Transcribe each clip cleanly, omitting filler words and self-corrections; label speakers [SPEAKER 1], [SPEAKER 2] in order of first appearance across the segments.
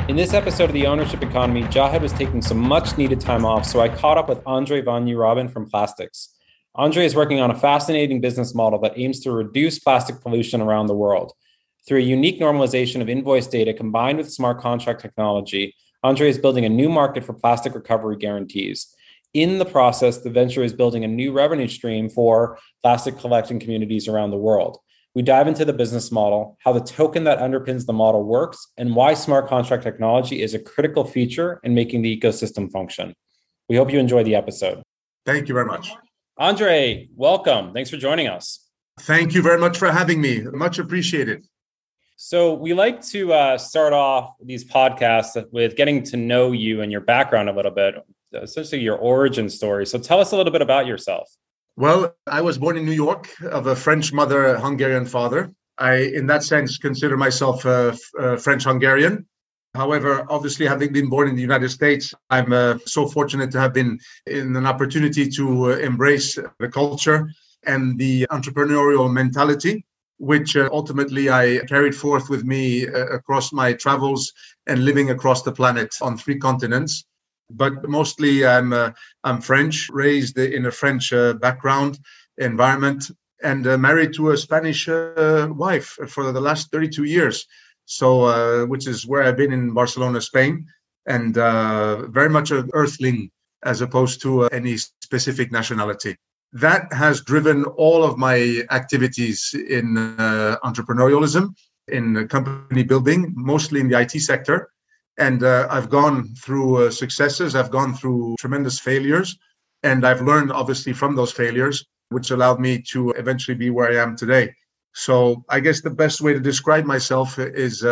[SPEAKER 1] In this episode of The Ownership Economy, Jahed was taking some much needed time off, so I caught up with Andre van Nieuwrobin from Plastics. Andre is working on a fascinating business model that aims to reduce plastic pollution around the world. Through a unique normalization of invoice data combined with smart contract technology, Andre is building a new market for plastic recovery guarantees. In the process, the venture is building a new revenue stream for plastic collecting communities around the world. We dive into the business model, how the token that underpins the model works, and why smart contract technology is a critical feature in making the ecosystem function. We hope you enjoy the episode.
[SPEAKER 2] Thank you very much.
[SPEAKER 1] Andre, welcome. Thanks for joining us.
[SPEAKER 2] Thank you very much for having me. Much appreciated.
[SPEAKER 1] So we like to start off these podcasts with getting to know you and your background a little bit, essentially your origin story. So tell us a little bit about yourself.
[SPEAKER 2] Well, I was born in New York of a French mother, Hungarian father. I, in that sense, consider myself French-Hungarian. However, obviously, having been born in the United States, I'm so fortunate to have been in an opportunity to embrace the culture and the entrepreneurial mentality, which ultimately I carried forth with me across my travels and living across the planet on 3 continents. But mostly I'm French, raised in a French background environment, and married to a Spanish wife for the last 32 years. So, which is where I've been in Barcelona, Spain, and very much an earthling as opposed to any specific nationality. That has driven all of my activities in entrepreneurialism, in company building, mostly in the IT sector. And I've gone through successes, I've gone through tremendous failures, and I've learned obviously from those failures, which allowed me to eventually be where I am today. So I guess the best way to describe myself is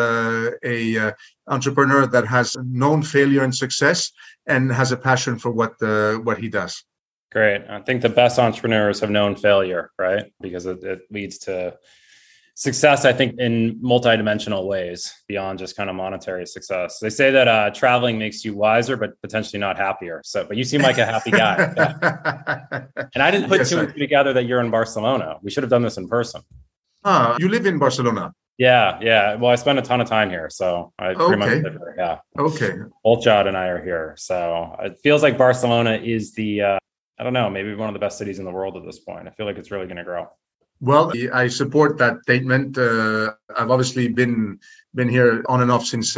[SPEAKER 2] a entrepreneur that has known failure and success and has a passion for what he does.
[SPEAKER 1] Great. I think the best entrepreneurs have known failure, right? Because it leads to success, I think, in multidimensional ways beyond just kind of monetary success. They say that traveling makes you wiser, but potentially not happier. But you seem like a happy guy. Yeah. And I didn't put two and two together that you're in Barcelona. We should have done this in person.
[SPEAKER 2] You live in Barcelona?
[SPEAKER 1] Yeah. Well, I spent a ton of time here, so I pretty much live here. Yeah.
[SPEAKER 2] Okay.
[SPEAKER 1] Olchat and I are here, so it feels like Barcelona is the I don't know, maybe one of the best cities in the world at this point. I feel like it's really going to grow.
[SPEAKER 2] Well, I support that statement. I've obviously been here on and off since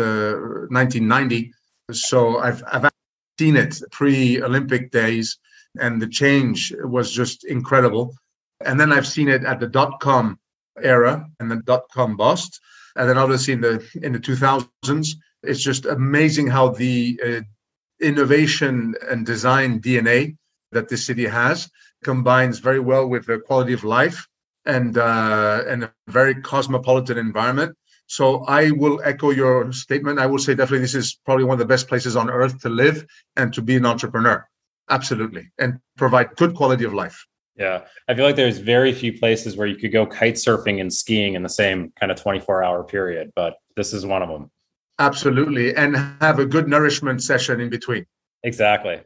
[SPEAKER 2] 1990, so I've seen it pre-Olympic days, and the change was just incredible. And then I've seen it at the .com era and the .com bust, and then obviously in the 2000s. It's just amazing how the innovation and design DNA that this city has combines very well with the quality of life and a very cosmopolitan environment. So I will echo your statement. I will say definitely this is probably one of the best places on earth to live and to be an entrepreneur. Absolutely. And provide good quality of life.
[SPEAKER 1] Yeah. I feel like there's very few places where you could go kite surfing and skiing in the same kind of 24-hour period, but this is one of them.
[SPEAKER 2] Absolutely. And have a good nourishment session in between.
[SPEAKER 1] Exactly.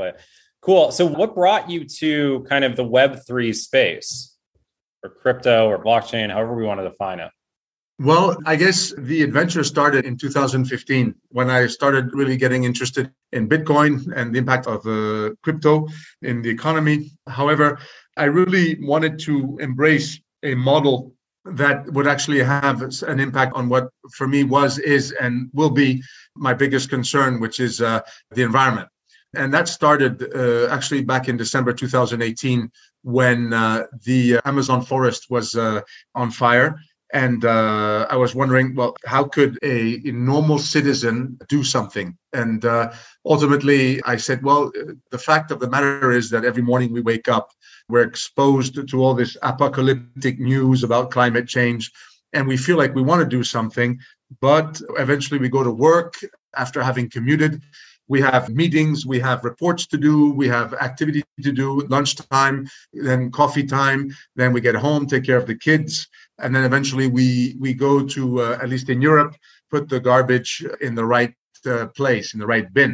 [SPEAKER 1] Cool. So what brought you to kind of the Web3 space, or crypto or blockchain, however we want to define it?
[SPEAKER 2] Well, I guess the adventure started in 2015 when I started really getting interested in Bitcoin and the impact of crypto in the economy. However, I really wanted to embrace a model that would actually have an impact on what for me is, and will be my biggest concern, which is the environment. And that started actually back in December 2018 when the Amazon forest was on fire. And I was wondering, well, how could a normal citizen do something? And ultimately, I said, well, the fact of the matter is that every morning we wake up, we're exposed to all this apocalyptic news about climate change. And we feel like we want to do something, but eventually we go to work after having commuted. We have meetings, we have reports to do, we have activity to do, lunchtime, then coffee time, then we get home, take care of the kids. And then eventually we go to, at least in Europe, put the garbage in the right place, in the right bin.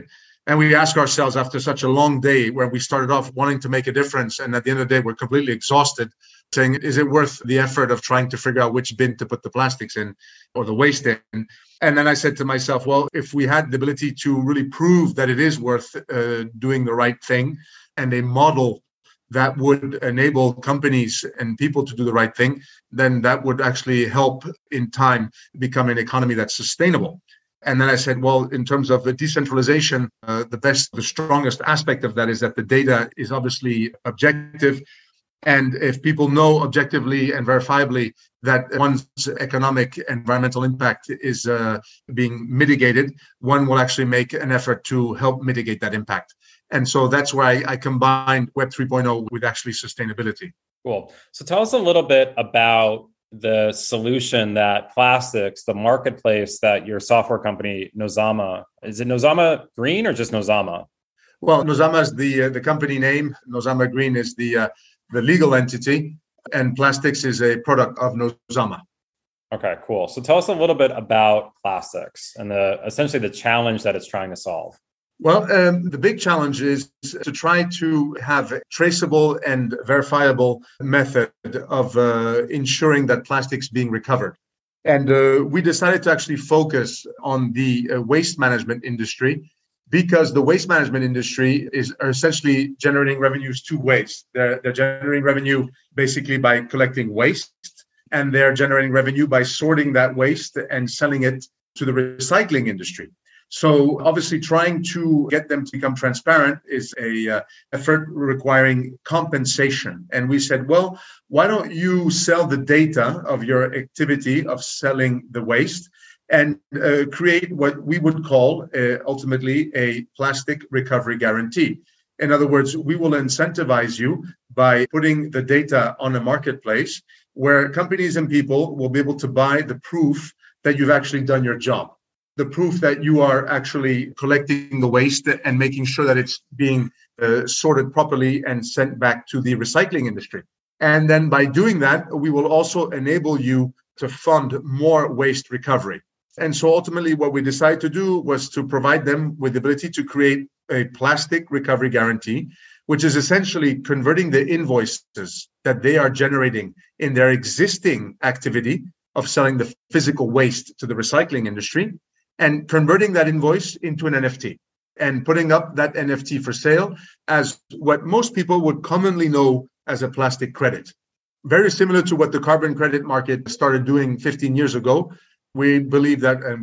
[SPEAKER 2] And we ask ourselves after such a long day where we started off wanting to make a difference, and at the end of the day, we're completely exhausted, saying, is it worth the effort of trying to figure out which bin to put the plastics in or the waste in? And then I said to myself, well, if we had the ability to really prove that it is worth doing the right thing, and a model that would enable companies and people to do the right thing, then that would actually help in time become an economy that's sustainable. And then I said, well, in terms of the decentralization, the strongest aspect of that is that the data is obviously objective. And if people know objectively and verifiably that one's economic environmental impact is being mitigated, one will actually make an effort to help mitigate that impact. And so that's why I combined Web 3.0 with actually sustainability.
[SPEAKER 1] Cool. So tell us a little bit about the solution that Plastics, the marketplace that your software company, Nozama, is it Nozama Green or just Nozama?
[SPEAKER 2] Well, Nozama is the company name. Nozama Green is the legal entity, and Plastics is a product of Nozama.
[SPEAKER 1] Okay, cool. So tell us a little bit about Plastics and essentially the challenge that it's trying to solve.
[SPEAKER 2] Well, the big challenge is to try to have a traceable and verifiable method of ensuring that plastic's being recovered. And we decided to actually focus on the waste management industry because the waste management industry are essentially generating revenues two ways. They're generating revenue basically by collecting waste, and they're generating revenue by sorting that waste and selling it to the recycling industry. So obviously trying to get them to become transparent is a effort requiring compensation. And we said, well, why don't you sell the data of your activity of selling the waste and create what we would call ultimately a plastic recovery guarantee. In other words, we will incentivize you by putting the data on a marketplace where companies and people will be able to buy the proof that you've actually done your job. The proof that you are actually collecting the waste and making sure that it's being sorted properly and sent back to the recycling industry. And then by doing that, we will also enable you to fund more waste recovery. And so ultimately what we decided to do was to provide them with the ability to create a plastic recovery guarantee, which is essentially converting the invoices that they are generating in their existing activity of selling the physical waste to the recycling industry, and converting that invoice into an NFT and putting up that NFT for sale as what most people would commonly know as a plastic credit. Very similar to what the carbon credit market started doing 15 years ago. We believe that, and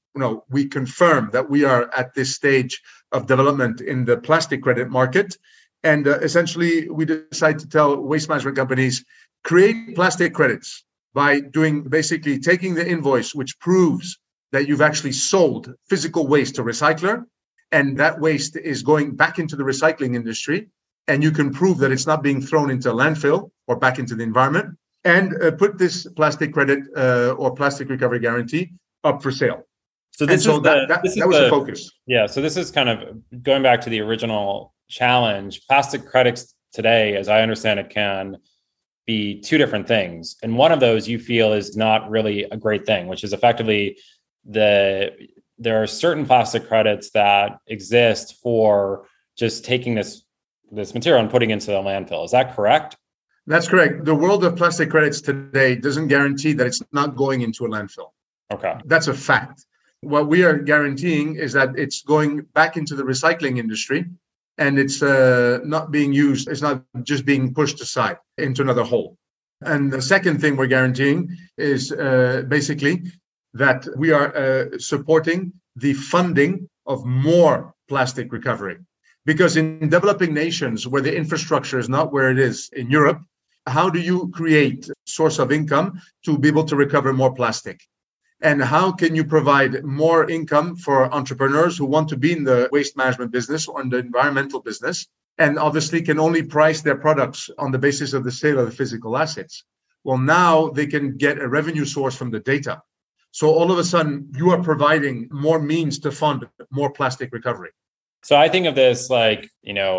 [SPEAKER 2] we confirm that we are at this stage of development in the plastic credit market. And essentially, we decide to tell waste management companies, create plastic credits by basically taking the invoice, which proves that you've actually sold physical waste to a recycler, and that waste is going back into the recycling industry, and you can prove that it's not being thrown into a landfill or back into the environment, and put this plastic credit or plastic recovery guarantee up for sale.
[SPEAKER 1] So that was the focus. Yeah, so this is kind of going back to the original challenge. Plastic credits today, as I understand it, can be two different things. And one of those you feel is not really a great thing, which is effectively there are certain plastic credits that exist for just taking this material and putting it into the landfill. Is that correct?
[SPEAKER 2] That's correct. The world of plastic credits today doesn't guarantee that it's not going into a landfill.
[SPEAKER 1] Okay.
[SPEAKER 2] That's a fact. What we are guaranteeing is that it's going back into the recycling industry and it's not being used. It's not just being pushed aside into another hole. And the second thing we're guaranteeing is basically that we are supporting the funding of more plastic recovery. Because in developing nations where the infrastructure is not where it is in Europe, how do you create source of income to be able to recover more plastic? And how can you provide more income for entrepreneurs who want to be in the waste management business or in the environmental business, and obviously can only price their products on the basis of the sale of the physical assets? Well, now they can get a revenue source from the data. So all of a sudden, you are providing more means to fund more plastic recovery.
[SPEAKER 1] So I think of this like,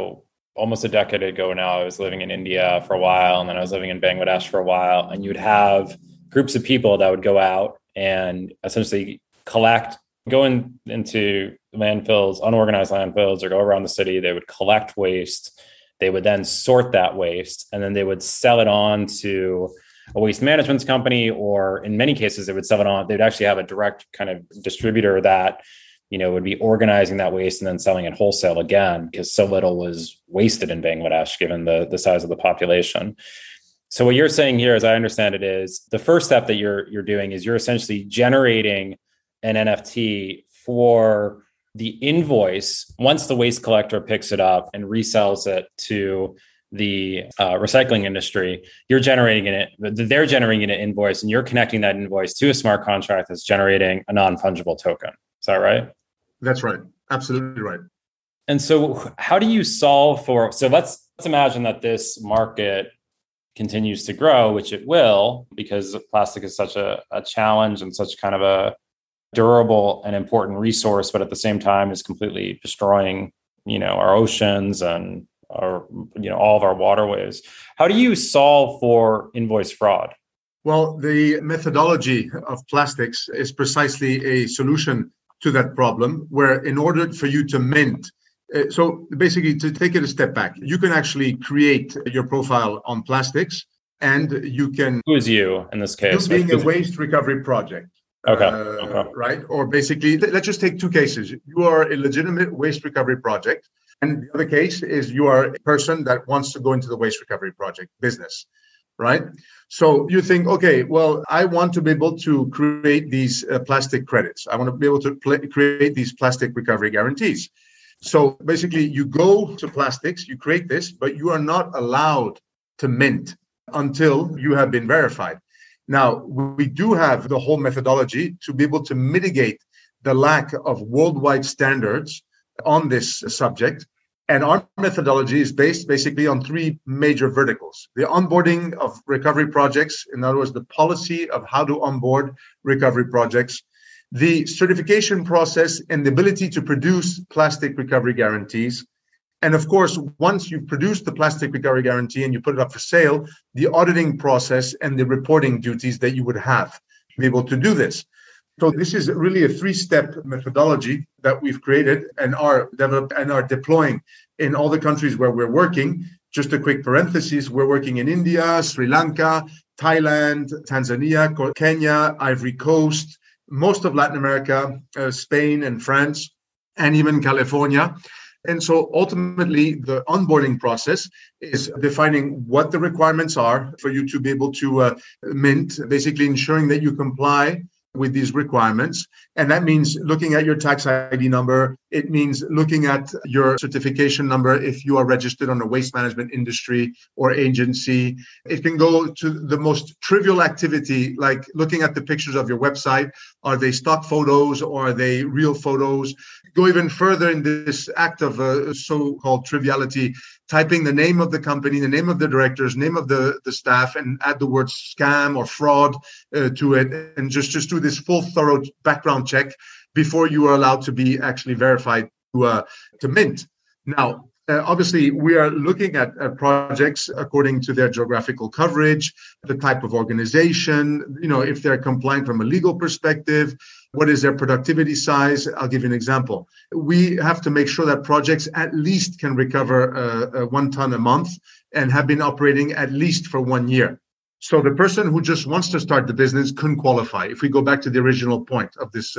[SPEAKER 1] almost a decade ago now, I was living in India for a while, and then I was living in Bangladesh for a while, and you'd have groups of people that would go out and essentially collect go into landfills, unorganized landfills, or go around the city. They would collect waste. They would then sort that waste, and then they would sell it on to a waste management company, or in many cases, they would sell it on. They'd actually have a direct kind of distributor that, would be organizing that waste and then selling it wholesale again, because so little was wasted in Bangladesh, given the size of the population. So what you're saying here, as I understand it, is the first step that you're doing is you're essentially generating an NFT for the invoice. Once the waste collector picks it up and resells it to the recycling industry, they're generating an invoice, and you're connecting that invoice to a smart contract that's generating a non-fungible token. Is that right?
[SPEAKER 2] That's right. Absolutely right.
[SPEAKER 1] And so how do you solve for, so let's imagine that this market continues to grow, which it will, because plastic is such a challenge and such kind of a durable and important resource, but at the same time is completely destroying, our oceans and all of our waterways. How do you solve for invoice fraud?
[SPEAKER 2] Well, the methodology of plastics is precisely a solution to that problem, where in order for you to mint, so basically, to take it a step back, you can actually create your profile on plastics, and you can...
[SPEAKER 1] Who is you in this case?
[SPEAKER 2] You being a waste recovery project.
[SPEAKER 1] Okay.
[SPEAKER 2] Right? Or basically, let's just take two cases. You are a legitimate waste recovery project, and the other case is you are a person that wants to go into the waste recovery project business, right? So you think, okay, well, I want to be able to create these plastic credits. I want to be able to create these plastic recovery guarantees. So basically, you go to plastics, you create this, but you are not allowed to mint until you have been verified. Now, we do have the whole methodology to be able to mitigate the lack of worldwide standards on this subject. And our methodology is based basically on three major verticals: the onboarding of recovery projects, in other words, the policy of how to onboard recovery projects, the certification process, and the ability to produce plastic recovery guarantees. And of course, once you've produced the plastic recovery guarantee and you put it up for sale, the auditing process and the reporting duties that you would have to be able to do this. So this is really a three-step methodology that we've created and are developed and are deploying in all the countries where we're working. Just a quick parenthesis, we're working in India, Sri Lanka, Thailand, Tanzania, Kenya, Ivory Coast, most of Latin America, Spain and France, and even California. And so ultimately, the onboarding process is defining what the requirements are for you to be able to mint, basically ensuring that you comply with these requirements. And that means looking at your tax ID number. It means looking at your certification number if you are registered on a waste management industry or agency. It can go to the most trivial activity, like looking at the pictures of your website. Are they stock photos or are they real photos? Go even further in this act of so-called triviality, typing the name of the company, the name of the directors, name of the staff, and add the word scam or fraud to it, and just do this full thorough background check before you are allowed to be actually verified to mint. Now, obviously, we are looking at projects according to their geographical coverage, the type of organization, if they're compliant from a legal perspective, what is their productivity size. I'll give you an example. We have to make sure that projects at least can recover 1 ton a month and have been operating at least for 1 year. So the person who just wants to start the business couldn't qualify. If we go back to the original point of this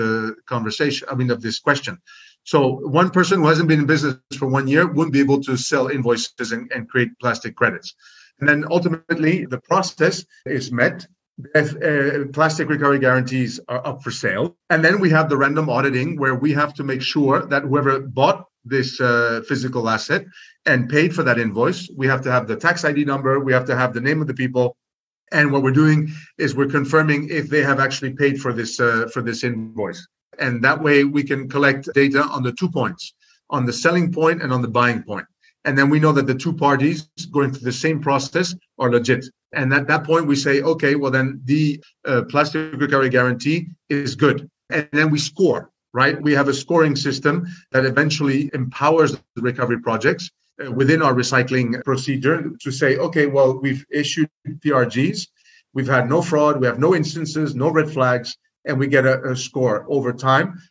[SPEAKER 2] of this question. So one person who hasn't been in business for 1 year wouldn't be able to sell invoices and create plastic credits. And then ultimately, the process is met. Plastic recovery guarantees are up for sale. And then we have the random auditing, where we have to make sure that whoever bought this physical asset and paid for that invoice, we have to have the tax ID number, we have to have the name of the people. And what we're doing is we're confirming if they have actually paid for this invoice. And that way we can collect data on the 2 points, on the selling point and on the buying point. And then we know that the two parties going through the same process are legit. And at that point, we say, okay, well, then the plastic recovery guarantee is good. And then we score, right? We have a scoring system that eventually empowers the recovery projects within our recycling procedure to say, okay, well, we've issued PRGs, we've had no fraud, we have no instances, no red flags, and we get a score over time.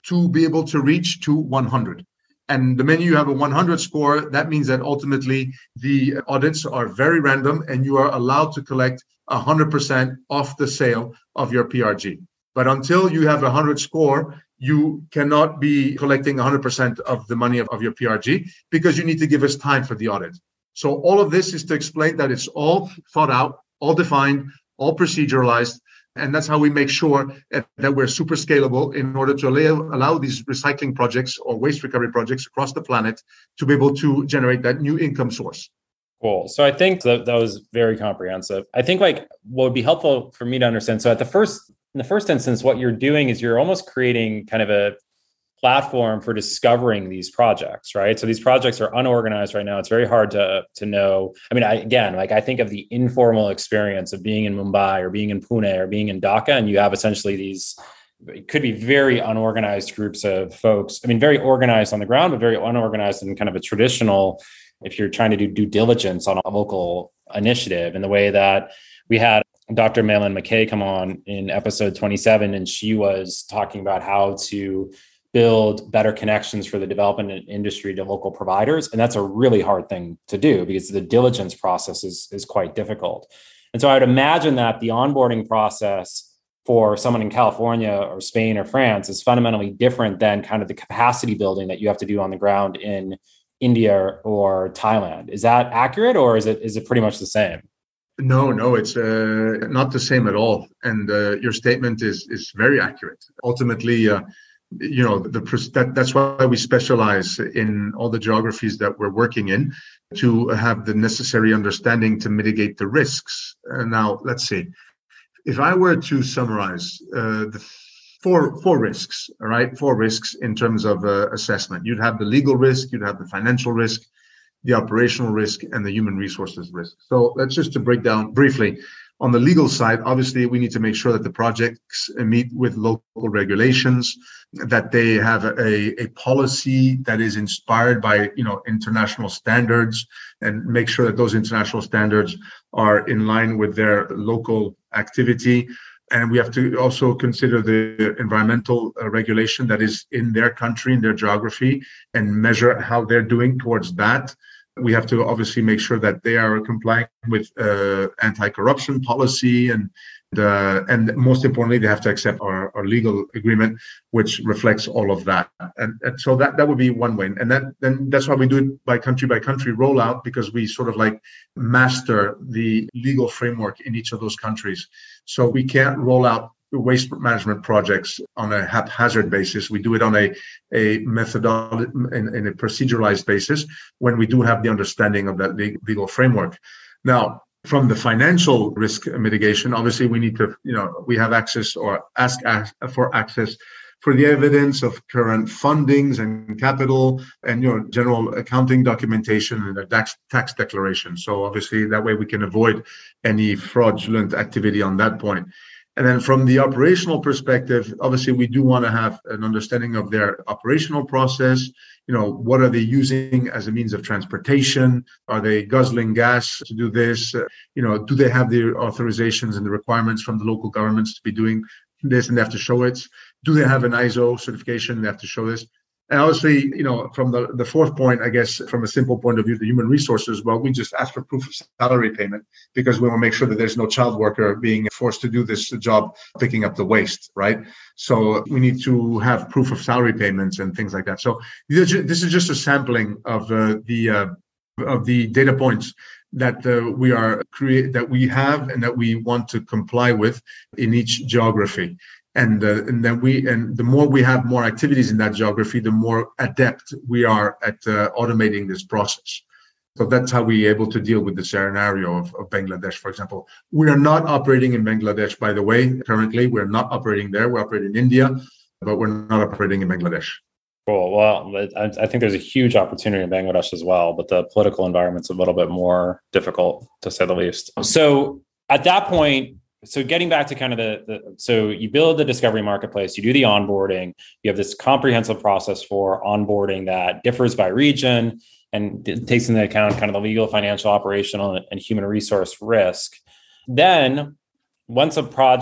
[SPEAKER 2] to be able to reach to 100. And the minute you have a 100 score, that means that ultimately the audits are very random and you are allowed to collect 100% off the sale of your PRG. But until you have a 100 score, you cannot be collecting 100% of the money of your PRG because you need to give us time for the audit. So all of this is to explain that it's all thought out, all defined, all proceduralized. And that's how we make sure that we're super scalable in order to allow these recycling projects or waste recovery projects across the planet to be able to generate that new income source.
[SPEAKER 1] Cool. So I think that was very comprehensive. I think like what would be helpful for me to understand. So in the first instance, what you're doing is you're almost creating kind of a platform for discovering these projects, right? So these projects are unorganized right now. It's very hard to know. I mean, I think of the informal experience of being in Mumbai or being in Pune or being in Dhaka, and you have essentially these, it could be very unorganized groups of folks. I mean, very organized on the ground, but very unorganized in kind of a traditional, if you're trying to do due diligence on a local initiative, in the way that we had Dr. Malin McKay come on in episode 27, and she was talking about how to build better connections for the development industry to local providers. And that's a really hard thing to do because the diligence process is quite difficult. And so I would imagine that the onboarding process for someone in California or Spain or France is fundamentally different than kind of the capacity building that you have to do on the ground in India or Thailand. Is that accurate, or is it pretty much the same?
[SPEAKER 2] No, it's not the same at all. And your statement is very accurate. Ultimately, that's why we specialize in all the geographies that we're working in, to have the necessary understanding to mitigate the risks. Now, let's see. If I were to summarize the four risks, all right, 4 risks in terms of assessment. You'd have the legal risk, you'd have the financial risk, the operational risk, and the human resources risk. So that's just to break down briefly. On the legal side, obviously, we need to make sure that the projects meet with local regulations, that they have a policy that is inspired by international standards, and make sure that those international standards are in line with their local activity. And we have to also consider the environmental regulation that is in their country, in their geography, and measure how they're doing towards that. We have to obviously make sure that they are complying with anti-corruption policy, and most importantly, they have to accept our legal agreement, which reflects all of that. And so that would be one way. And then that's why we do it by country rollout, because we sort of like master the legal framework in each of those countries. So we can't roll out waste management projects on a haphazard basis. We do it on a methodology in a proceduralized basis when we do have the understanding of that legal framework. Now, from the financial risk mitigation, obviously we need to, we have access or ask for access for the evidence of current fundings and capital and general accounting documentation and a tax declaration. So obviously that way we can avoid any fraudulent activity on that point. And then from the operational perspective, obviously, we do want to have an understanding of their operational process. What are they using as a means of transportation? Are they guzzling gas to do this? Do they have the authorizations and the requirements from the local governments to be doing this, and they have to show it? Do they have an ISO certification? They have to show this. And obviously, from the fourth point, I guess, from a simple point of view, the human resources, well, we just ask for proof of salary payment because we want to make sure that there's no child worker being forced to do this job, picking up the waste, right? So we need to have proof of salary payments and things like that. So this is just a sampling of the data points that we have and that we want to comply with in each geography. And the more we have more activities in that geography, the more adept we are at automating this process. So that's how we're able to deal with the scenario of Bangladesh, for example. We are not operating in Bangladesh, by the way. Currently, we're not operating there. We're operating in India, but we're not operating in Bangladesh.
[SPEAKER 1] Cool. Well, I think there's a huge opportunity in Bangladesh as well, but the political environment's a little bit more difficult, to say the least. So at that point, so getting back to kind of so you build the discovery marketplace, you do the onboarding, you have this comprehensive process for onboarding that differs by region and takes into account kind of the legal, financial, operational, and human resource risk. Then once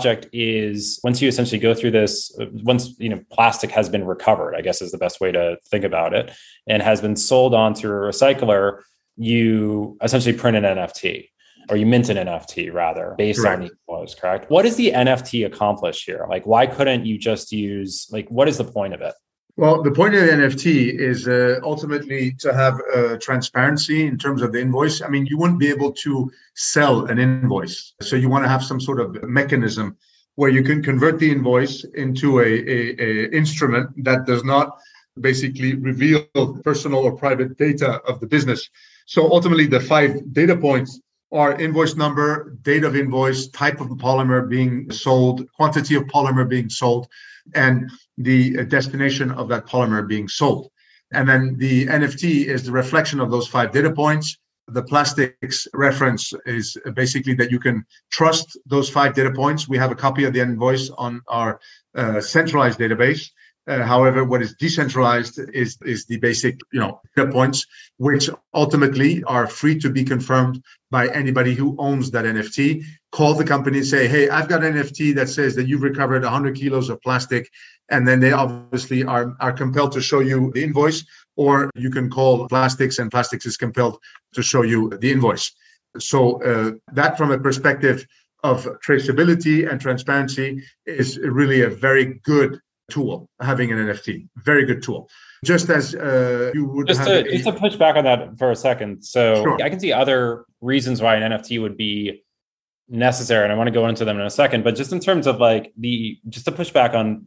[SPEAKER 1] you essentially go through this, once, plastic has been recovered, I guess is the best way to think about it, and has been sold onto a recycler, you essentially print an NFT, or you mint an NFT rather, based on the invoice, correct? What does the NFT accomplish here? Like, why couldn't you just use, what is the point of it?
[SPEAKER 2] Well, the point of the NFT is ultimately to have transparency in terms of the invoice. I mean, you wouldn't be able to sell an invoice. So you want to have some sort of mechanism where you can convert the invoice into a instrument that does not basically reveal personal or private data of the business. So ultimately, the 5 data points are invoice number, date of invoice, type of polymer being sold, quantity of polymer being sold, and the destination of that polymer being sold. And then the NFT is the reflection of those 5 data points. The plastics reference is basically that you can trust those 5 data points. We have a copy of the invoice on our centralized database. However, what is decentralized is the basic, data points, which ultimately are free to be confirmed by anybody who owns that NFT. Call the company and say, hey, I've got an NFT that says that you've recovered 100 kilos of plastic. And then they obviously are compelled to show you the invoice, or you can call Plastics and Plastics is compelled to show you the invoice. So that, from a perspective of traceability and transparency, is really a very good tool, having an NFT. Very good tool. Just as you would
[SPEAKER 1] just to push back on that for a second. So sure. I can see other reasons why an NFT would be necessary, and I want to go into them in a second. But just in terms of just to push back on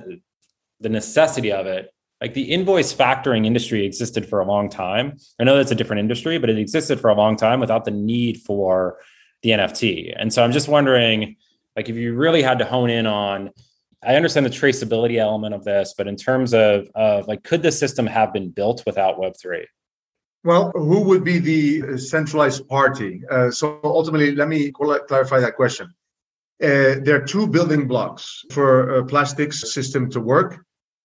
[SPEAKER 1] the necessity of it, the invoice factoring industry existed for a long time. I know that's a different industry, but it existed for a long time without the need for the NFT. And so I'm just wondering, if you really had to hone in on, I understand the traceability element of this, but in terms of could the system have been built without Web3?
[SPEAKER 2] Well, who would be the centralized party? So ultimately, let me clarify that question. There are 2 building blocks for a plastics system to work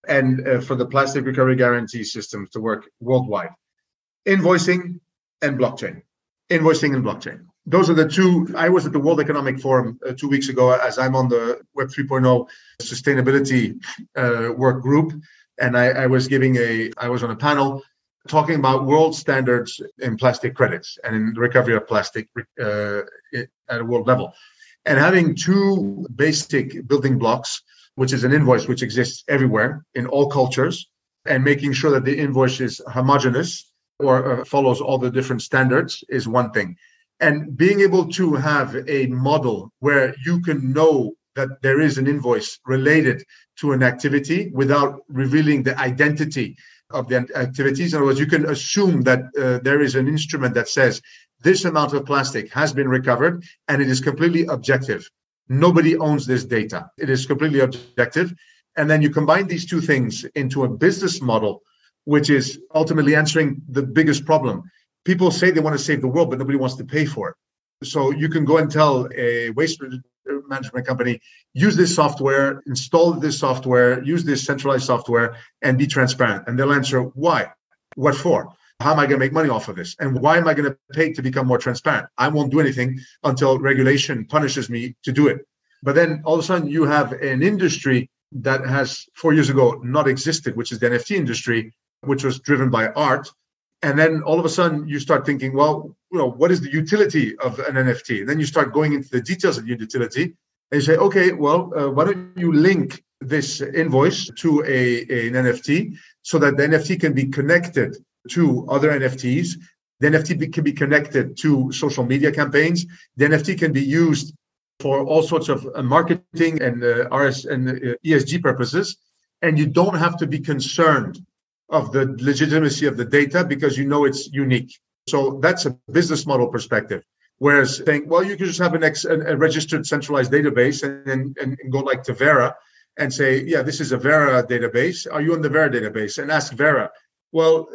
[SPEAKER 2] and for the plastic recovery guarantee system to work worldwide. Invoicing and blockchain. Invoicing and blockchain. Those are the 2. I was at the World Economic Forum 2 weeks ago, as I'm on the Web 3.0 sustainability work group. And I was on a panel talking about world standards in plastic credits and in the recovery of plastic at a world level. And having 2 basic building blocks, which is an invoice which exists everywhere in all cultures, and making sure that the invoice is homogeneous or follows all the different standards is one thing. And being able to have a model where you can know that there is an invoice related to an activity without revealing the identity of the activities. In other words, you can assume that there is an instrument that says this amount of plastic has been recovered, and it is completely objective. Nobody owns this data. It is completely objective. And then you combine these 2 things into a business model, which is ultimately answering the biggest problem. People say they want to save the world, but nobody wants to pay for it. So you can go and tell a waste management company, use this software, install this software, use this centralized software, and be transparent. And they'll answer, why? What for? How am I going to make money off of this? And why am I going to pay to become more transparent? I won't do anything until regulation punishes me to do it. But then all of a sudden you have an industry that has 4 years ago not existed, which is the NFT industry, which was driven by art. And then all of a sudden you start thinking, well, what is the utility of an NFT? And then you start going into the details of the utility, and you say, okay, well, why don't you link this invoice to an NFT so that the NFT can be connected to other NFTs. The NFT can be connected to social media campaigns. The NFT can be used for all sorts of marketing and RS and ESG purposes. And you don't have to be concerned of the legitimacy of the data because it's unique. So that's a business model perspective. Whereas saying, well, you can just have a registered centralized database and go like to Vera and say, yeah, this is a Vera database. Are you on the Vera database? And ask Vera. Well,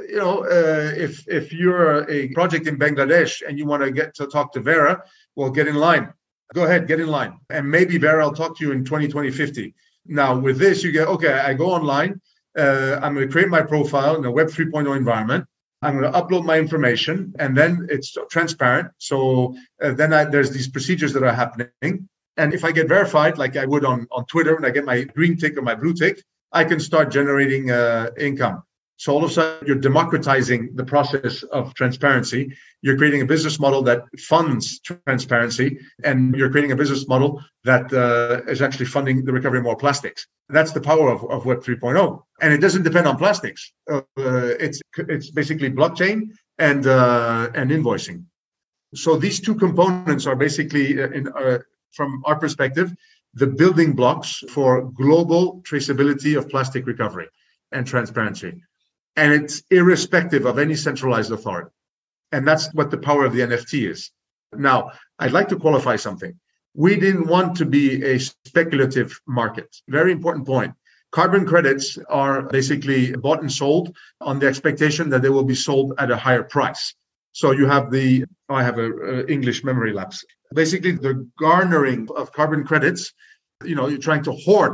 [SPEAKER 2] if you're a project in Bangladesh and you want to get to talk to Vera, well, get in line. Go ahead, get in line. And maybe Vera will talk to you in 2050. Now, with this, you get, okay, I go online. I'm going to create my profile in a Web 3.0 environment. I'm going to upload my information, and then it's transparent. So then there's these procedures that are happening. And if I get verified, like I would on Twitter, and I get my green tick or my blue tick, I can start generating income. So all of a sudden, you're democratizing the process of transparency. You're creating a business model that funds transparency, and you're creating a business model that is actually funding the recovery of more plastics. That's the power of Web 3.0. And it doesn't depend on plastics. It's basically blockchain and invoicing. So these two components are basically, from our perspective, the building blocks for global traceability of plastic recovery and transparency. And it's irrespective of any centralized authority. And that's what the power of the NFT is. Now, I'd like to qualify something. We didn't want to be a speculative market. Very important point. Carbon credits are basically bought and sold on the expectation that they will be sold at a higher price. So you have I have a English memory lapse. Basically, the garnering of carbon credits, you're trying to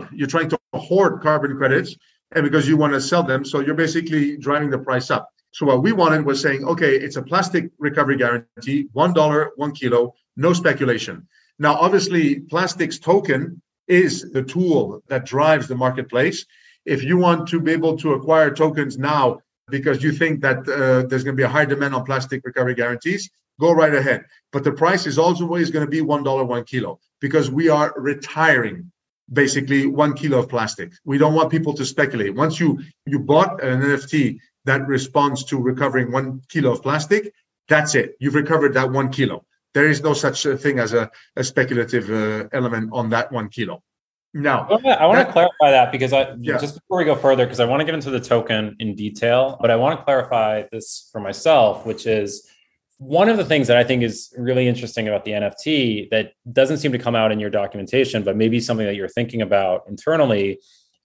[SPEAKER 2] hoard carbon credits, and because you want to sell them, so you're basically driving the price up. So what we wanted was saying, okay, it's a plastic recovery guarantee, $1, 1 kilo, no speculation. Now, obviously, plastics token is the tool that drives the marketplace. If you want to be able to acquire tokens now because you think that there's going to be a high demand on plastic recovery guarantees, go right ahead. But the price is always going to be $1, 1 kilo, because we are retiring basically 1 kilo of plastic. We don't want people to speculate. Once you bought an NFT that responds to recovering 1 kilo of plastic, that's it. You've recovered that 1 kilo. There is no such thing as a speculative element on that 1 kilo. Now,
[SPEAKER 1] I want to clarify that because just before we go further, because I want to get into the token in detail, but I want to clarify this for myself, which is one of the things that I think is really interesting about the NFT that doesn't seem to come out in your documentation, but maybe something that you're thinking about internally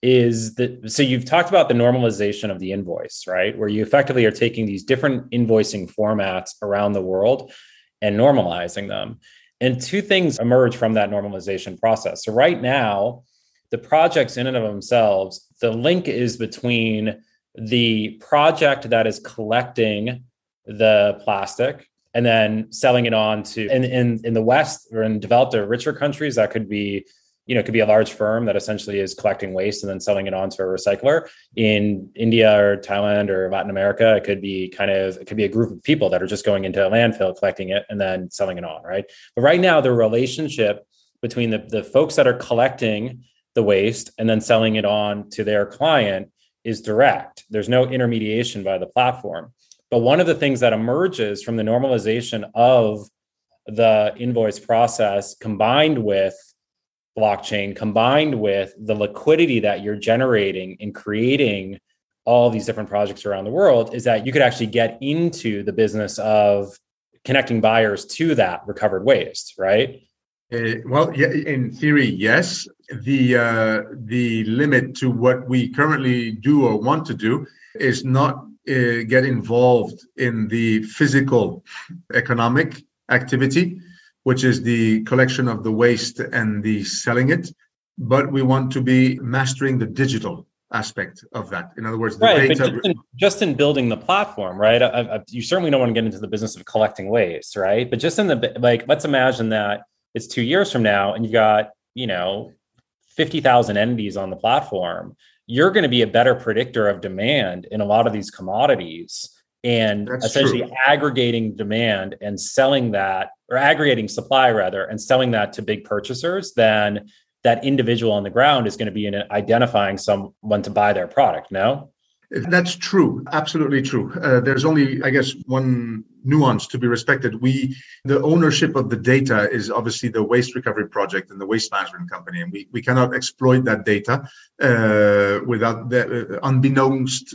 [SPEAKER 1] is that, so you've talked about the normalization of the invoice, right? Where you effectively are taking these different invoicing formats around the world and normalizing them. And two things emerge from that normalization process. So right now, the projects in and of themselves, the link is between the project that is collecting the plastic and then selling it on to in the West or in developed or richer countries, that could be, it could be a large firm that essentially is collecting waste and then selling it on to a recycler. In India or Thailand or Latin America, it could be a group of people that are just going into a landfill, collecting it and then selling it on, right? But right now, the relationship between the folks that are collecting the waste and then selling it on to their client is direct. There's no intermediation by the platform. But one of the things that emerges from the normalization of the invoice process combined with blockchain, combined with the liquidity that you're generating in creating all these different projects around the world, is that you could actually get into the business of connecting buyers to that recovered waste, right?
[SPEAKER 2] Well, yeah, in theory, yes. The limit to what we currently do or want to do is not get involved in the physical economic activity, which is the collection of the waste and the selling it, but we want to be mastering the digital aspect of that. In other words, the data.
[SPEAKER 1] But just in building the platform, right? You certainly don't want to get into the business of collecting waste, right? But just in let's imagine that it's 2 years from now and you've got, 50,000 entities on the platform. You're going to be a better predictor of demand in a lot of these commodities and
[SPEAKER 2] That's
[SPEAKER 1] essentially
[SPEAKER 2] true.
[SPEAKER 1] aggregating demand and selling that, or aggregating supply rather, and selling that to big purchasers, then that individual on the ground is going to be in identifying someone to buy their product, no?
[SPEAKER 2] That's true. Absolutely true. There's only, I guess, one nuance to be respected. The ownership of the data is obviously the waste recovery project and the waste management company, and we cannot exploit that data without unbeknownst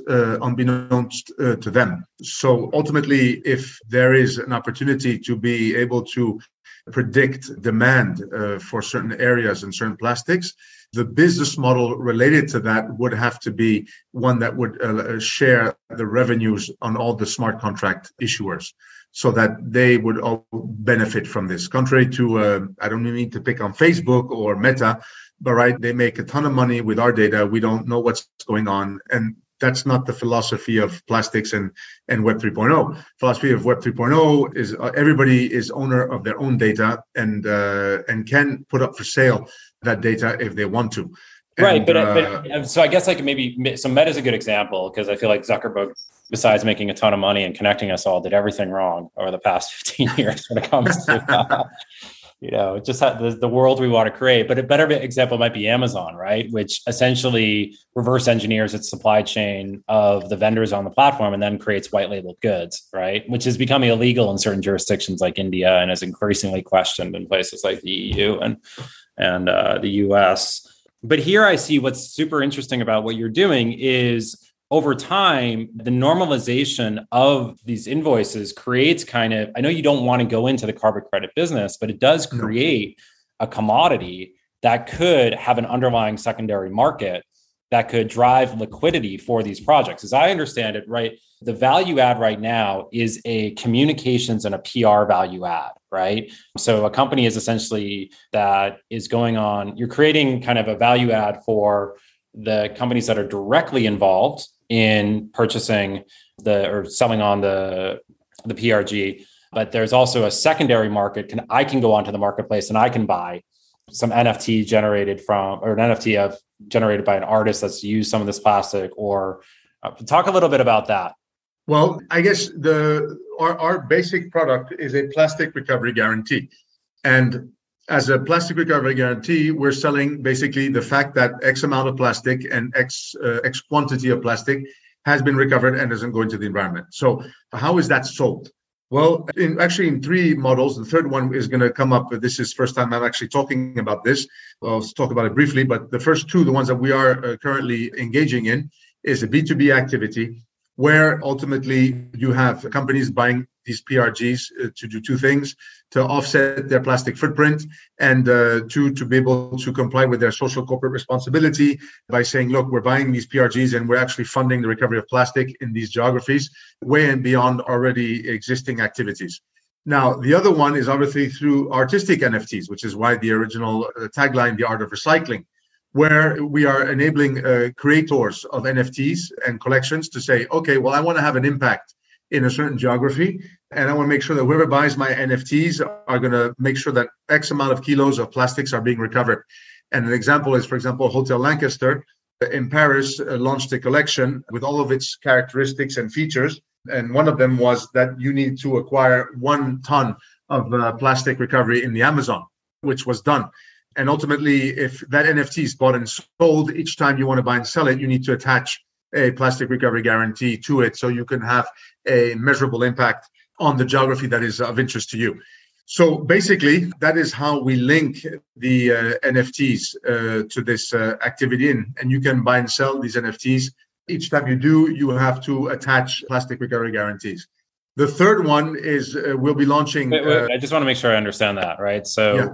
[SPEAKER 2] to them. So ultimately, if there is an opportunity to be able to predict demand for certain areas and certain plastics, the business model related to that would have to be one that would share the revenues on all the smart contract issuers so that they would all benefit from this. Contrary to, I don't mean to pick on Facebook or Meta, but right, they make a ton of money with our data. We don't know what's going on. And That's not the philosophy of plastics and Web 3.0. Philosophy of Web 3.0 is everybody is owner of their own data and can put up for sale that data if they want to.
[SPEAKER 1] Right, but so I guess like maybe so Meta is a good example because I feel like Zuckerberg, besides making a ton of money and connecting us all, did everything wrong over the past 15 years when it comes to just the world we want to create. But a better example might be Amazon, right? Which essentially reverse engineers its supply chain of the vendors on the platform and then creates white labeled goods, right? Which is becoming illegal in certain jurisdictions like India and is increasingly questioned in places like the EU and the US. But here I see what's super interesting about what you're doing is over time, the normalization of these invoices creates kind of, I know you don't want to go into the carbon credit business, but it does create a commodity that could have an underlying secondary market that could drive liquidity for these projects. As I understand it, right, the value add right now is a communications and a PR value add, right? So a company is essentially that is going on, you're creating kind of a value add for the companies that are directly involved in purchasing or selling on the PRG. But there's also a secondary market. I can go onto the marketplace and I can buy some NFT generated generated by an artist that's used some of this plastic, or talk a little bit about that.
[SPEAKER 2] Well, I guess our basic product is a plastic recovery guarantee. And as a plastic recovery guarantee, we're selling basically the fact that X amount of plastic and X quantity of plastic has been recovered and doesn't go into the environment. So how is that sold? Well, in three models. The third one is going to come up. This is first time I'm actually talking about this. I'll talk about it briefly, but the first two, the ones that we are currently engaging in, is a B2B activity where ultimately you have companies buying these PRGs to do two things: to offset their plastic footprint and to be able to comply with their social corporate responsibility by saying, look, we're buying these PRGs and we're actually funding the recovery of plastic in these geographies way and beyond already existing activities. Now, the other one is obviously through artistic NFTs, which is why the original tagline, The Art of Recycling, where we are enabling creators of NFTs and collections to say, okay, well, I want to have an impact in a certain geography, and I want to make sure that whoever buys my NFTs are going to make sure that X amount of kilos of plastics are being recovered. And an example is, for example, Hotel Lancaster in Paris launched a collection with all of its characteristics and features. And one of them was that you need to acquire 1 ton of plastic recovery in the Amazon, which was done. And ultimately, if that NFT is bought and sold, each time you want to buy and sell it, you need to attach a plastic recovery guarantee to it so you can have a measurable impact on the geography that is of interest to you. So basically, that is how we link the NFTs to this activity. And you can buy and sell these NFTs. Each time you do, you have to attach plastic recovery guarantees. The third one is we'll be launching.
[SPEAKER 1] I just want to make sure I understand that, right? So,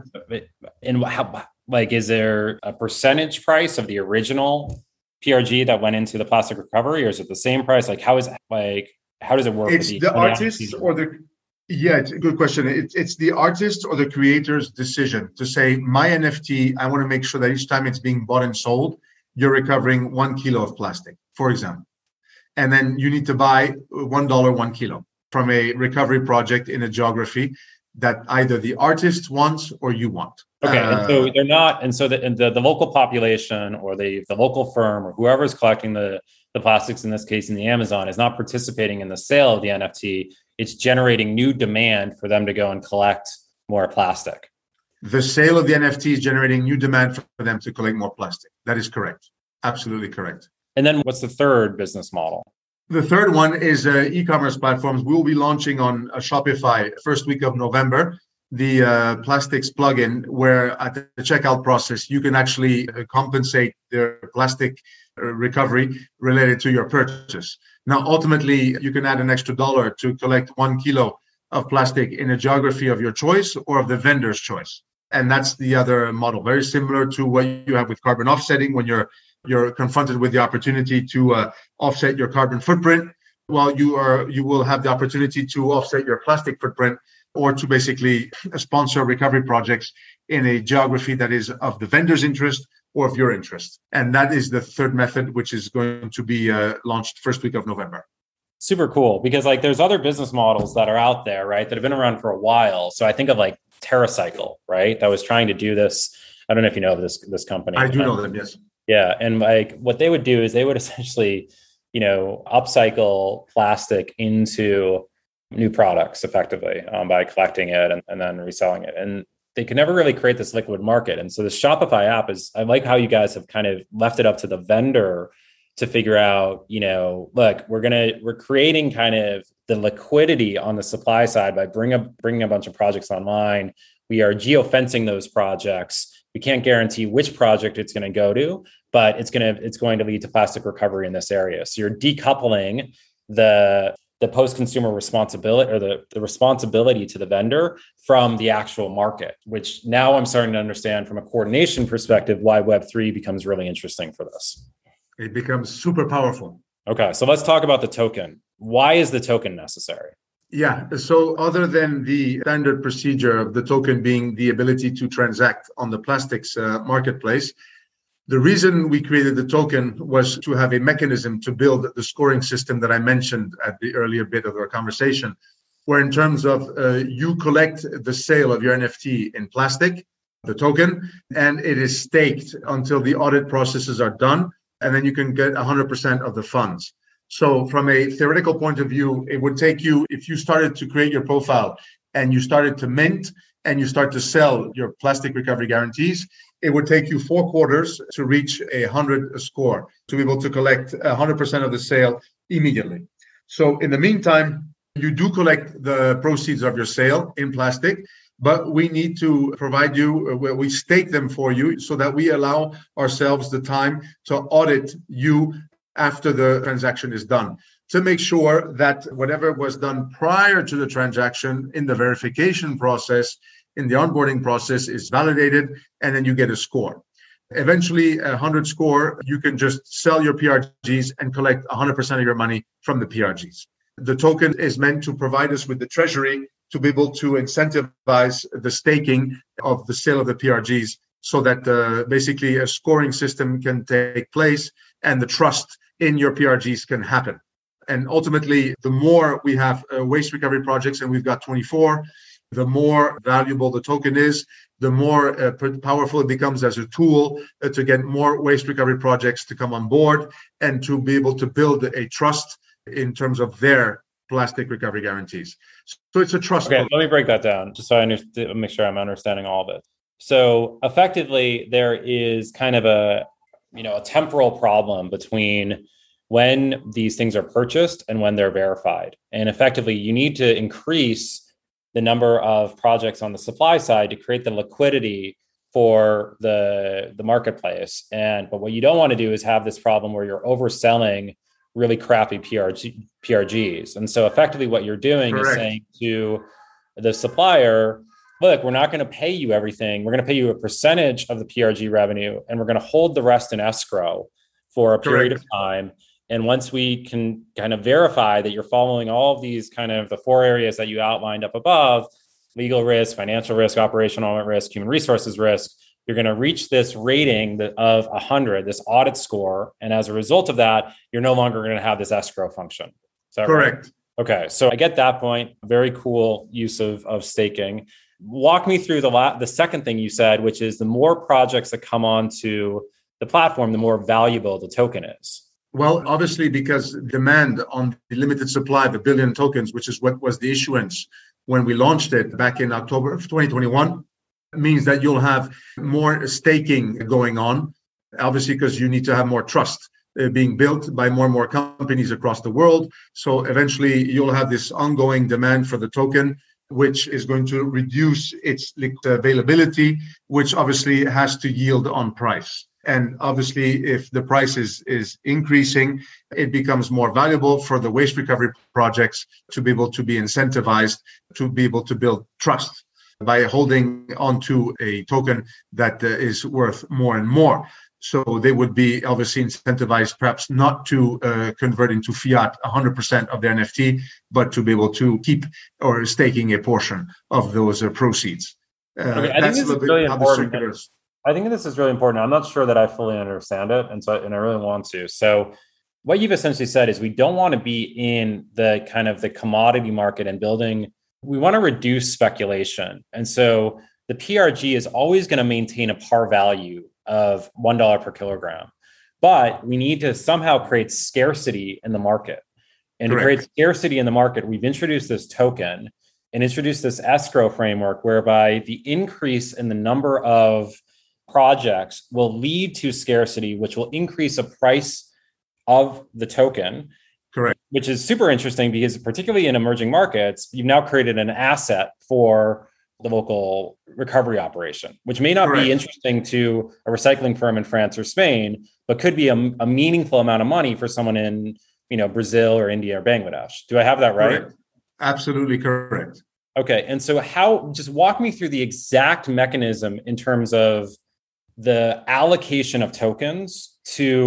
[SPEAKER 1] is there a percentage price of the original PRG that went into the plastic recovery, or is it the same price? Like, how does it work?
[SPEAKER 2] It's the artists or the. Yeah, it's a good question. It's the artist or the creator's decision to say, my NFT, I want to make sure that each time it's being bought and sold, you're recovering 1 kilo of plastic, for example. And then you need to buy $1, 1 kilo from a recovery project in a geography that either the artist wants or you want.
[SPEAKER 1] Okay, and so they're not, and so the local population or the local firm or whoever is collecting the plastics, in this case in the Amazon, is not participating in the sale of the NFT. It's generating new demand for them to go and collect more plastic.
[SPEAKER 2] The sale of the NFT is generating new demand for them to collect more plastic. That is correct. Absolutely correct.
[SPEAKER 1] And then what's the third business model?
[SPEAKER 2] The third one is e-commerce platforms. We'll be launching on Shopify first week of November, the plastics plugin, where at the checkout process, you can actually compensate their plastic recovery related to your purchase. Now, ultimately, you can add an extra $1 to collect 1 kilo of plastic in a geography of your choice or of the vendor's choice. And that's the other model, very similar to what you have with carbon offsetting when you're confronted with the opportunity to offset your carbon footprint. Well, you will have the opportunity to offset your plastic footprint or to basically sponsor recovery projects in a geography that is of the vendor's interest or of your interest. And that is the third method, which is going to be launched first week of November.
[SPEAKER 1] Super cool, because like there's other business models that are out there, right, that have been around for a while. So I think of like TerraCycle, right, that was trying to do this. I don't know if you know of this company.
[SPEAKER 2] I do know them, yes.
[SPEAKER 1] Yeah, and like what they would do is they would essentially, upcycle plastic into new products effectively by collecting it and then reselling it. And they could never really create this liquid market. And so the Shopify app I like how you guys have kind of left it up to the vendor to figure out, look, we're creating kind of the liquidity on the supply side by bringing a bunch of projects online. We are geofencing those projects. We can't guarantee which project it's going to go to, but it's going to lead to plastic recovery in this area. So you're decoupling the post-consumer responsibility, or the responsibility to the vendor from the actual market, which now I'm starting to understand from a coordination perspective why Web3 becomes really interesting for this.
[SPEAKER 2] It becomes super powerful.
[SPEAKER 1] Okay, so let's talk about the token. Why is the token necessary?
[SPEAKER 2] Yeah, so other than the standard procedure of the token being the ability to transact on the plastics marketplace, the reason we created the token was to have a mechanism to build the scoring system that I mentioned at the earlier bit of our conversation, where in terms of you collect the sale of your NFT in plastic, the token, and it is staked until the audit processes are done, and then you can get 100% of the funds. So from a theoretical point of view, it would take you, if you started to create your profile and you started to mint and you start to sell your plastic recovery guarantees, it would take you 4 quarters to reach 100 score, to be able to collect 100% of the sale immediately. So in the meantime, you do collect the proceeds of your sale in plastic, but we need to provide you, we stake them for you so that we allow ourselves the time to audit you after the transaction is done, to make sure that whatever was done prior to the transaction in the verification process, in the onboarding process, is validated, and then you get a score. Eventually, 100 score, you can just sell your PRGs and collect 100% of your money from the PRGs. The token is meant to provide us with the treasury to be able to incentivize the staking of the sale of the PRGs, so that basically a scoring system can take place and the trust in your PRGs can happen. And ultimately, the more we have waste recovery projects, and we've got 24, the more valuable the token is, the more powerful it becomes as a tool to get more waste recovery projects to come on board and to be able to build a trust in terms of their plastic recovery guarantees. So it's a trust.
[SPEAKER 1] Okay, let me break that down just so I make sure I'm understanding all of it. So effectively, there is kind of a temporal problem between when these things are purchased and when they're verified. And effectively, you need to increase the number of projects on the supply side to create the liquidity for the marketplace. But what you don't want to do is have this problem where you're overselling really crappy PRGs. And so effectively what you're doing
[SPEAKER 2] Correct.
[SPEAKER 1] Is saying to the supplier, look, we're not going to pay you everything. We're going to pay you a percentage of the PRG revenue, and we're going to hold the rest in escrow for a period
[SPEAKER 2] Correct.
[SPEAKER 1] of time. And once we can kind of verify that you're following all of these kind of the 4 areas that you outlined up above, legal risk, financial risk, operational risk, human resources risk, you're going to reach this rating of 100, this audit score. And as a result of that, you're no longer going to have this escrow function. Is that
[SPEAKER 2] Correct.
[SPEAKER 1] Right? Okay. So I get that point. Very cool use of staking. Walk me through the second thing you said, which is the more projects that come onto the platform, the more valuable the token is.
[SPEAKER 2] Well, obviously, because demand on the limited supply of 1 billion tokens, which is what was the issuance when we launched it back in October of 2021, means that you'll have more staking going on, obviously, because you need to have more trust being built by more and more companies across the world. So eventually, you'll have this ongoing demand for the token, which is going to reduce its availability, which obviously has to yield on price. And obviously, if the price is increasing, it becomes more valuable for the waste recovery projects to be able to be incentivized, to be able to build trust by holding onto a token that is worth more and more. So they would be obviously incentivized perhaps not to convert into fiat 100% of their NFT, but to be able to keep or staking a portion of those proceeds.
[SPEAKER 1] Okay, I think this is really important. I think this is really important. I'm not sure that I fully understand it, and I really want to. So what you've essentially said is we don't want to be in the kind of the commodity market and building. We want to reduce speculation. And so the PRG is always going to maintain a par value of $1 per kilogram. But we need to somehow create scarcity in the market. And
[SPEAKER 2] Correct.
[SPEAKER 1] to create scarcity in the market, we've introduced this token and introduced this escrow framework whereby the increase in the number of projects will lead to scarcity, which will increase the price of the token.
[SPEAKER 2] Correct.
[SPEAKER 1] Which is super interesting because particularly in emerging markets, you've now created an asset for the local recovery operation, which may not
[SPEAKER 2] Correct.
[SPEAKER 1] be interesting to a recycling firm in France or Spain, but could be a meaningful amount of money for someone in, Brazil or India or Bangladesh. Do I have that right?
[SPEAKER 2] Correct. Absolutely correct.
[SPEAKER 1] Okay. And so just walk me through the exact mechanism in terms of the allocation of tokens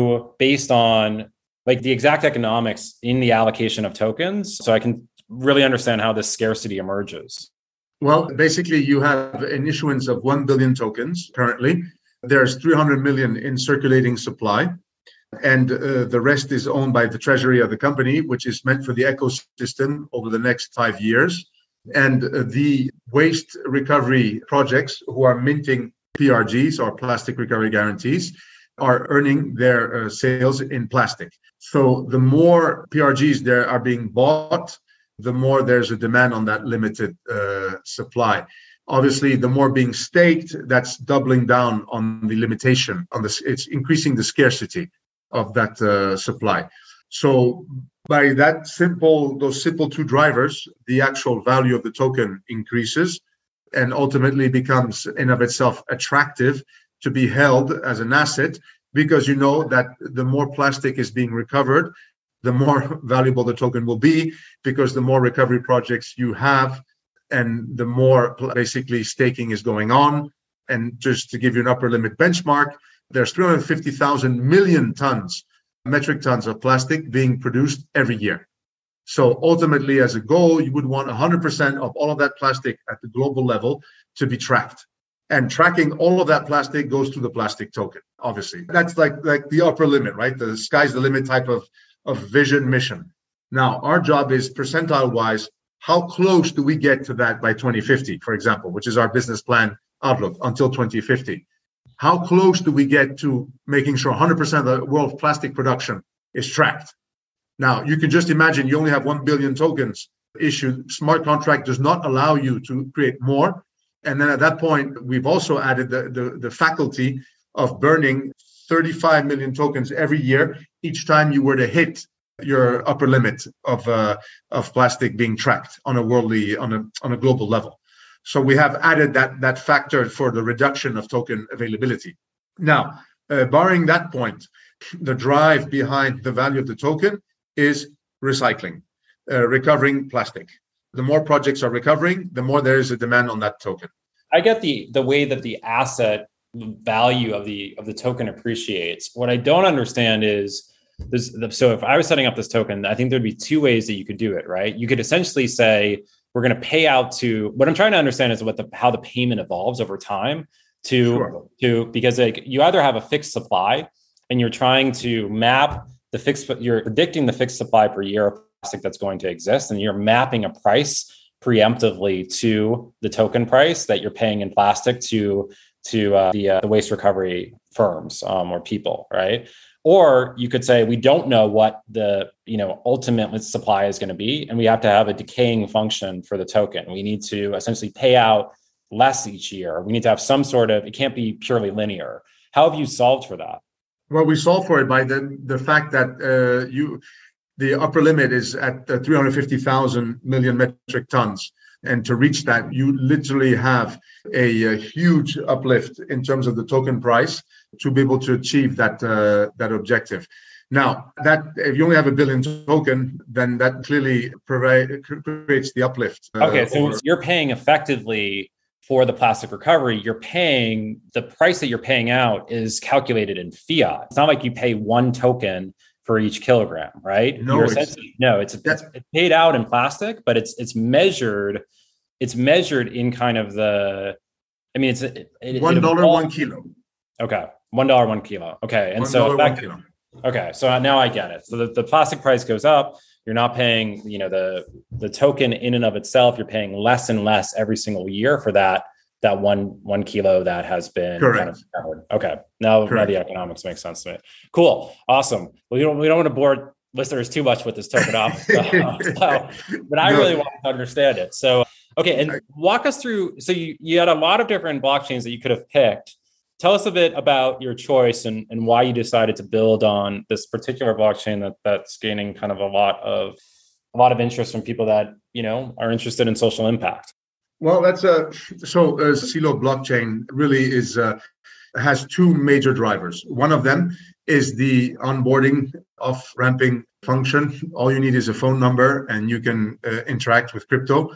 [SPEAKER 1] based on like the exact economics in the allocation of tokens, so I can really understand how this scarcity emerges.
[SPEAKER 2] Well, basically, you have an issuance of 1 billion tokens currently. There's 300 million in circulating supply, and the rest is owned by the treasury of the company, which is meant for the ecosystem over the next 5 years. And the waste recovery projects who are minting PRGs or plastic recovery guarantees are earning their sales in plastic. So the more PRGs there are being bought, the more there's a demand on that limited supply. Obviously, the more being staked, that's doubling down on the limitation on this. It's increasing the scarcity of that supply. So by those simple two drivers, the actual value of the token increases and ultimately becomes in of itself attractive to be held as an asset, because you know that the more plastic is being recovered, the more valuable the token will be, because the more recovery projects you have and the more basically staking is going on. And just to give you an upper limit benchmark, there's 350,000 million metric tons of plastic being produced every year. So ultimately, as a goal, you would want 100% of all of that plastic at the global level to be tracked. And tracking all of that plastic goes to the plastic token, obviously. That's like the upper limit, right? The sky's the limit type of vision mission. Now, our job is percentile-wise, how close do we get to that by 2050, for example, which is our business plan outlook until 2050? How close do we get to making sure 100% of the world's plastic production is tracked? Now, you can just imagine you only have 1 billion tokens issued. Smart contract does not allow you to create more. And then at that point, we've also added the faculty of burning 35 million tokens every year, each time you were to hit your upper limit of plastic being tracked on a global level. So we have added that factor for the reduction of token availability. Now, barring that point, the drive behind the value of the token is recycling, recovering plastic. The more projects are recovering, the more there is a demand on that token.
[SPEAKER 1] I get the way that the asset value of the token appreciates. What I don't understand is so if I was setting up this token, I think there'd be two ways that you could do it, right? You could essentially say, we're going to pay out to, what I'm trying to understand is how the payment evolves over time because like you either have a fixed supply and you're trying to map you're predicting the fixed supply per year of plastic that's going to exist, and you're mapping a price preemptively to the token price that you're paying in plastic to the waste recovery firms or people, right? Or you could say, we don't know what the ultimate supply is going to be, and we have to have a decaying function for the token. We need to essentially pay out less each year. We need to have some it can't be purely linear. How have you solved for that?
[SPEAKER 2] Well, we solve for it by the fact that the upper limit is at 350,000 million metric tons. And to reach that, you literally have a huge uplift in terms of the token price to be able to achieve that objective. Now, that if you only have a billion token, then that clearly creates the uplift.
[SPEAKER 1] Okay, so you're paying effectively for the plastic recovery. The price that you're paying out is calculated in fiat. It's not like you pay one token for each kilogram, right?
[SPEAKER 2] No,
[SPEAKER 1] it's paid out in plastic, but it's measured in kind of it's $1, 1 kilo. Okay. $1, 1 kilo. Okay. And so
[SPEAKER 2] $1, 1 kilo.
[SPEAKER 1] Okay. So now I get it. So the plastic price goes up. You're not paying, the token in and of itself. You're paying less and less every single year for that 1 kilo that has been kind of covered. Okay. Now the economics make sense to me. Cool. Awesome. Well, we don't want to bore listeners too much with this tokenomics, but I really want to understand it. So, okay. And walk us through. So you had a lot of different blockchains that you could have picked. Tell us a bit about your choice and why you decided to build on this particular blockchain that's gaining kind of a lot of interest from people that, are interested in social impact.
[SPEAKER 2] Well, Celo blockchain really has two major drivers. One of them is the onboarding off-ramping function. All you need is a phone number and you can interact with crypto.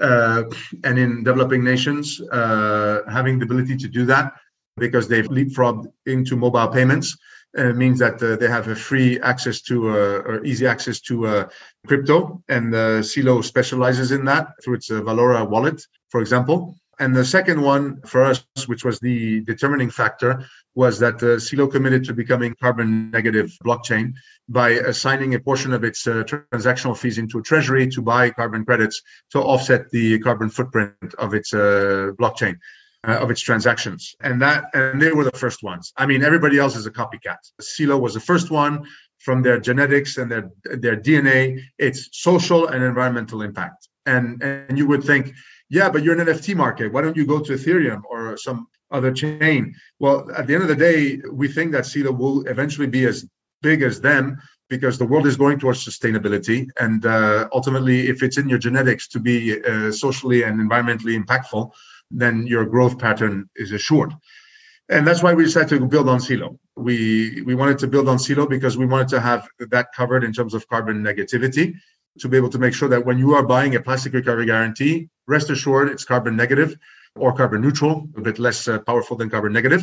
[SPEAKER 2] And in developing nations, having the ability to do that, because they've leapfrogged into mobile payments, means that they have a free access to or easy access to crypto. And Celo specializes in that through its Valora wallet, for example. And the second one for us, which was the determining factor, was that Celo committed to becoming carbon negative blockchain by assigning a portion of its transactional fees into a treasury to buy carbon credits to offset the carbon footprint of its blockchain. Of its transactions. And they were the first ones. I mean, everybody else is a copycat. Celo was the first one. From their genetics and their DNA, it's social and environmental impact. And you would think, yeah, but you're an NFT market. Why don't you go to Ethereum or some other chain? Well, at the end of the day, we think that Celo will eventually be as big as them because the world is going towards sustainability. And ultimately, if it's in your genetics to be socially and environmentally impactful, then your growth pattern is assured. And that's why we decided to build on Celo. We wanted to build on Celo because we wanted to have that covered in terms of carbon negativity, to be able to make sure that when you are buying a plastic recovery guarantee, rest assured it's carbon negative or carbon neutral, a bit less powerful than carbon negative.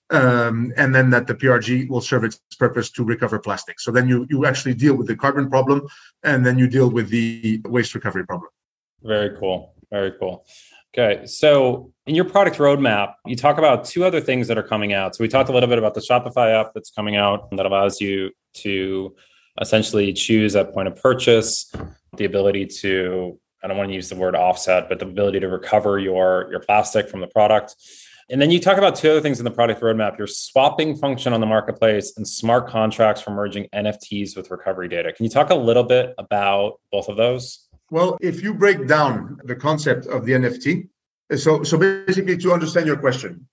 [SPEAKER 2] And then that the PRG will serve its purpose to recover plastic. So then you actually deal with the carbon problem and then you deal with the waste recovery problem.
[SPEAKER 1] Very cool. Very cool. Okay, so in your product roadmap, you talk about two other things that are coming out. So we talked a little bit about the Shopify app that's coming out that allows you to essentially choose at point of purchase, the ability to, I don't want to use the word offset, but the ability to recover your plastic from the product. And then you talk about two other things in the product roadmap, your swapping function on the marketplace and smart contracts for merging NFTs with recovery data. Can you talk a little bit about both of those?
[SPEAKER 2] Well, if you break down the concept of the NFT, so basically to understand your question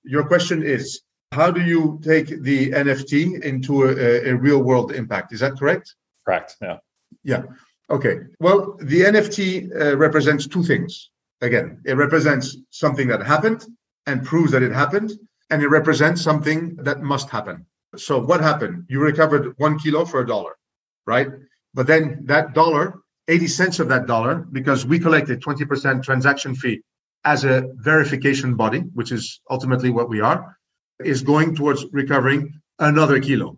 [SPEAKER 2] is, how do you take the NFT into a real world impact? Is that correct?
[SPEAKER 1] Correct, yeah.
[SPEAKER 2] Yeah, okay. Well, the NFT represents two things. Again, it represents something that happened and proves that it happened, and it represents something that must happen. So what happened? You recovered 1 kilo for $1, right? But then that dollar, 80 cents of that dollar, because we collected 20% transaction fee as a verification body, which is ultimately what we are, is going towards recovering another kilo.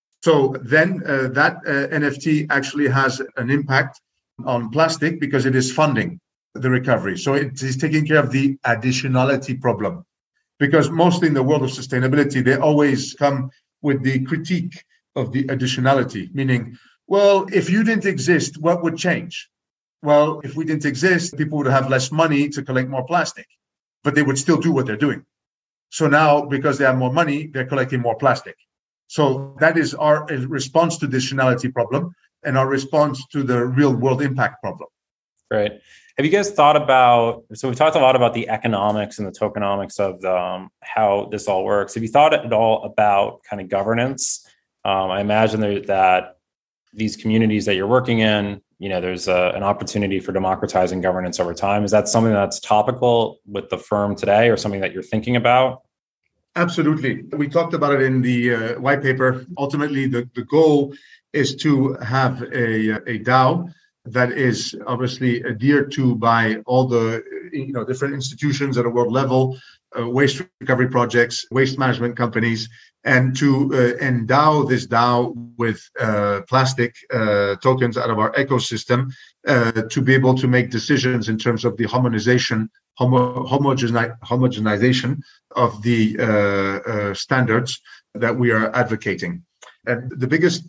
[SPEAKER 2] So then that NFT actually has an impact on plastic because it is funding the recovery. So it is taking care of the additionality problem. Because mostly in the world of sustainability, they always come with the critique of the additionality, meaning, well, if you didn't exist, what would change? Well, if we didn't exist, people would have less money to collect more plastic, but they would still do what they're doing. So now, because they have more money, they're collecting more plastic. So that is our response to the additionality problem and our response to the real world impact problem.
[SPEAKER 1] Great. Have you guys thought about, so we've talked a lot about the economics and the tokenomics of how this all works. Have you thought at all about kind of governance? I imagine that these communities that you're working in, there's an opportunity for democratizing governance over time. Is that something that's topical with the firm today or something that you're thinking about?
[SPEAKER 2] Absolutely. We talked about it in the white paper. Ultimately, the goal is to have a DAO that is obviously adhered to by all the different institutions at a world level, waste recovery projects, waste management companies, and to endow this DAO with plastic tokens out of our ecosystem to be able to make decisions in terms of the harmonization homogenization of the standards that we are advocating. And the biggest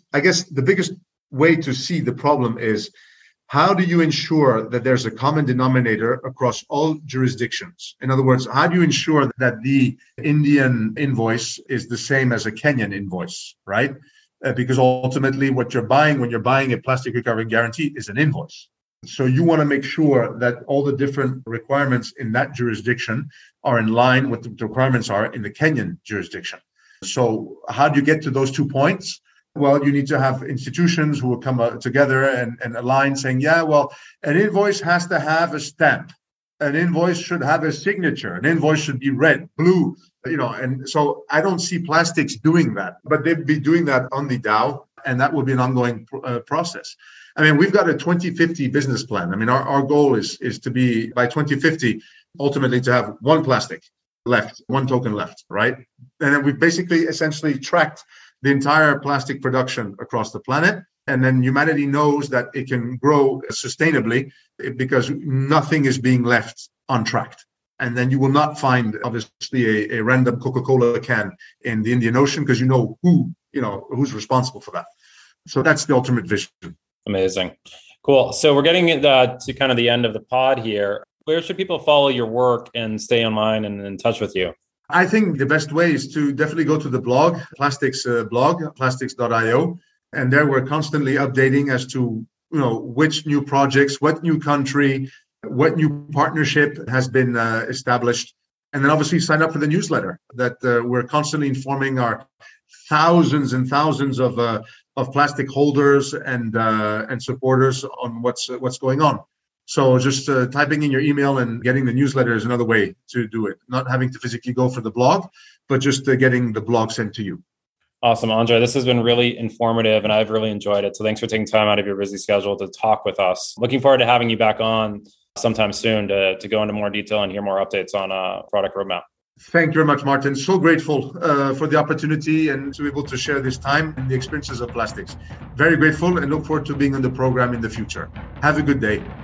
[SPEAKER 2] way to see the problem is, how do you ensure that there's a common denominator across all jurisdictions? In other words, how do you ensure that the Indian invoice is the same as a Kenyan invoice, right? Because ultimately what you're buying when you're buying a plastic recovery guarantee is an invoice. So you want to make sure that all the different requirements in that jurisdiction are in line with the requirements are in the Kenyan jurisdiction. So how do you get to those 2 points? Well, you need to have institutions who will come together and align, saying, yeah, well, an invoice has to have a stamp. An invoice should have a signature. An invoice should be red, blue, and so I don't see plastics doing that, but they'd be doing that on the DAO, and that will be an ongoing process. I mean, we've got a 2050 business plan. I mean, our goal is to be, by 2050, ultimately to have one plastic left, one token left, right? And then we've basically essentially tracked the entire plastic production across the planet. And then humanity knows that it can grow sustainably because nothing is being left untracked. And then you will not find, obviously, a random Coca-Cola can in the Indian Ocean, because who's responsible for that. So that's the ultimate vision.
[SPEAKER 1] Amazing. Cool. So we're getting to kind of the end of the pod here. Where should people follow your work and stay online and in touch with you?
[SPEAKER 2] I think the best way is to definitely go to the blog, Plastics blog, plastics.io. And there we're constantly updating as to, which new projects, what new country, what new partnership has been established. And then obviously sign up for the newsletter that we're constantly informing our thousands and thousands of plastic holders and supporters on what's going on. So just typing in your email and getting the newsletter is another way to do it. Not having to physically go for the blog, but just getting the blog sent to you.
[SPEAKER 1] Awesome, Andre. This has been really informative and I've really enjoyed it. So thanks for taking time out of your busy schedule to talk with us. Looking forward to having you back on sometime soon to go into more detail and hear more updates on product roadmap.
[SPEAKER 2] Thank you very much, Martin. So grateful for the opportunity and to be able to share this time and the experiences of plastics. Very grateful and look forward to being on the program in the future. Have a good day.